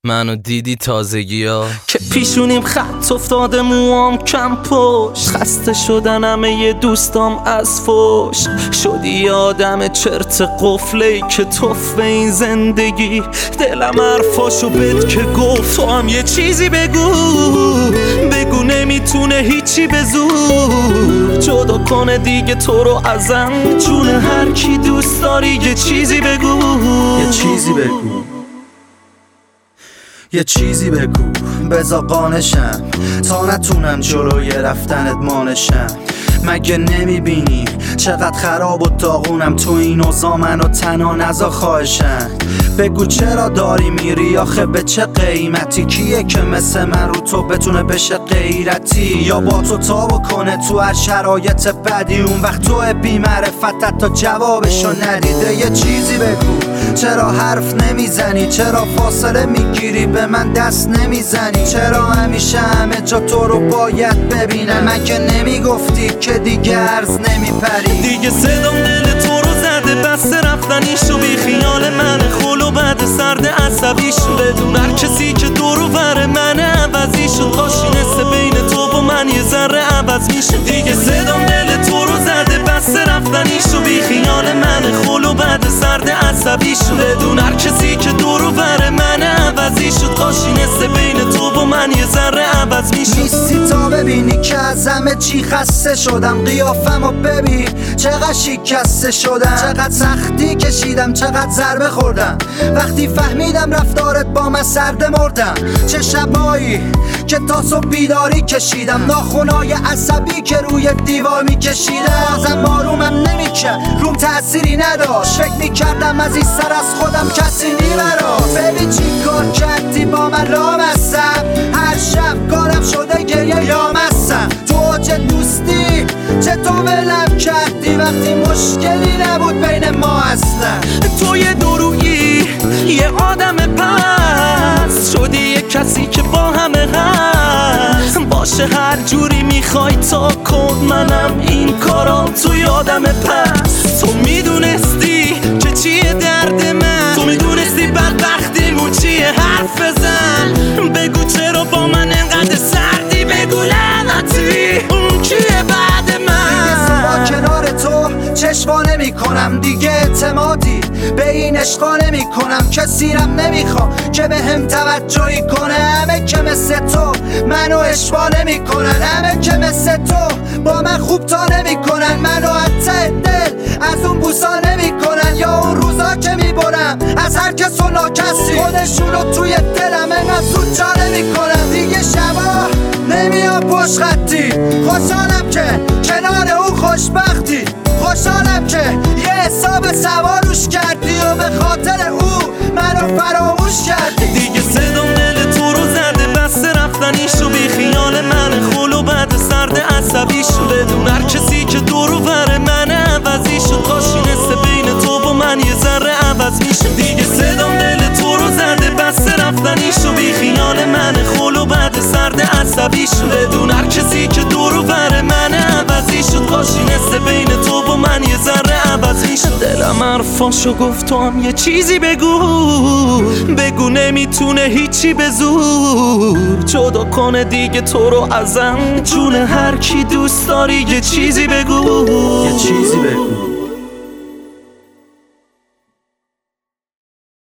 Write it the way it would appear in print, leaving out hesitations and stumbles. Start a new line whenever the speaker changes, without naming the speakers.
منو دیدی تازگی ها
که پیشونیم خط افتاده، موام کم پشت، خسته شدن همه دوستام از فوش. شدی آدم چرت قفلی که توف این زندگی. دلم حرفاشو بد که گفت، تو هم یه چیزی بگو نمیتونه هیچی به زور جدا کنه دیگه تو رو ازم. جون هر کی دوست داری یه چیزی بگو،
یه چیزی بگو، یه چیزی بگو بذار قانشم تا نتونم جلوی رفتنت مانشم. مگه نمیبینی چقدر خراب و داغونم تو این اوضاع؟ منو تنها نذار خواهشم. بگو چرا داری میری آخه به چه قیمتی؟ کیه که مثل من رو تو بتونه بشه غیرتی؟ یا با تو تابو کنه تو هر شرایط بدی؟ اون وقت تو بی معرفتت تا جوابشو ندیده. یه چیزی بگو چرا حرف نمیزنی؟ چرا فاصله میگیری به من دست نمیزنی؟ چرا همیشه همه جا تو رو باید ببینم؟ من که نمیگفتی که دیگه عرض نمیپری؟
دیگه صدام دل تو رو زده، بس رفتنیشو بی خیال من خلو بعد سرد عصبیشو. بدون هر کسی که دورو بره من عوضی شد، کاشی نسه بین تو و من یه ذره عوض میشه. دیگه صدام دل تو رو زده، بس رفتنیشو بی خیال من خلو بعد سرد عصبیشو. بدون هر کسی که دورو بره من عوضی شد، کاشی نسه بین تو و من یه ذره عوض میشه.
نیستی تا ببینی که از همه چی خسته شدم. قیافمو ببین چقدر شکسته شدم، چقدر سختی کشیدم، چقدر ضربه خوردم. وقتی فهمیدم رفتارت با من سرد مردم. چه شبایی که تا صبح بیداری کشیدم، ناخونای عصبی که روی دیوار میکشیدم. ازم آرومم نمیکرد، روم تأثیری نداشت. فکر میکردم از این سر از خودم کسی نیبراست. ببین چی کار کردی با من لامستم، هر شب کارم شده گریه یامستم. تو چه دوستی چه تو ولم کردی وقتی مشکلی نبود بین ما اصلا.
تو یه درویی یه آدم پس شدی، یه کسی که با همه هست. باشه هر جوری میخوای تا کن، منم این کارام توی آدم پس. تو میدونستی که چیه درد من، تو میدونستی بدبختیمون چیه، حرف بزن. بگو چرا با من انقدر سردی، بگو لعنتی اون کیه بعد من.
دیگه کنار تو چشوا نمی کنم، دیگه اعتمادی به این عشقا نمی کنم. کسی رم نمیخوام که به هم توجهی کنه. همه که مثل تو منو اشوا نمی کنن، همه که مثل تو با من خوب تا نمی کنن. منو حتی دل از اون بوسا نمی کنن، یا اون روزا که میبرم از هر کس و ناکسی خودشونو توی دلم انقدر زود جا نمی کنن. دیگه شبا نمیام پشت خطی، خوشحالم که کنار اون خوشبختی. خوشحالم که یه حساب سواروش کردی و به خاطر او منو فراموش کردی.
دیگه صدام دل تو رو زده، بس رفتنیشو بی خیال من خلو بعد سرد عصبیشو. بدون هر کسی که دورو بره من عوضی شد، کاشی نسه بین تو و من یه ذره عوض میشه. دیگه صدام دل تو رو زده، بس رفتنیشو بی خیال من خلو بعد سرد عصبیشو. بدون هر کسی که دورو بره من عوضی شد، کاشی نسه بین تو و من یه ذره عوض میشه. دلم حرفاشو گفت، تو هم یه چیزی بگو نمیتونه هیچی به زور جدا کنه دیگه تو رو ازم. جون هر کی دوست داری یه چیزی بگو،
یه چیزی بگو.